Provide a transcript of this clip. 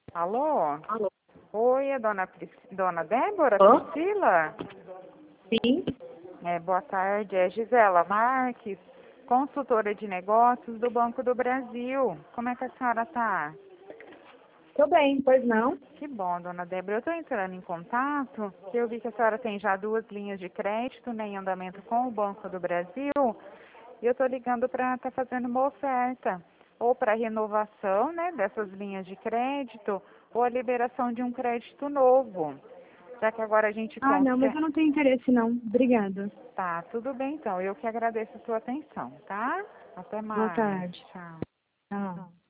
Alô? Alô? Oi, é dona Débora Alô? Priscila? Sim? Boa tarde, é Gisela Marques, consultora de negócios do Banco do Brasil. Como é que a senhora está? Tô bem, pois não? Que bom, dona Débora. Eu estou entrando em contato, que eu vi que a senhora tem já 2 linhas de crédito, né, em andamento com o Banco do Brasil, e eu estou ligando para estar fazendo uma oferta, ou para renovação, né, dessas linhas de crédito, ou a liberação de um crédito novo. Já que agora a gente Ah, não, mas consegue. eu não tenho interesse não. Obrigada. Tá, tudo bem então. Eu que agradeço a sua atenção, tá? Até Boa mais. tarde. Tchau. Tchau.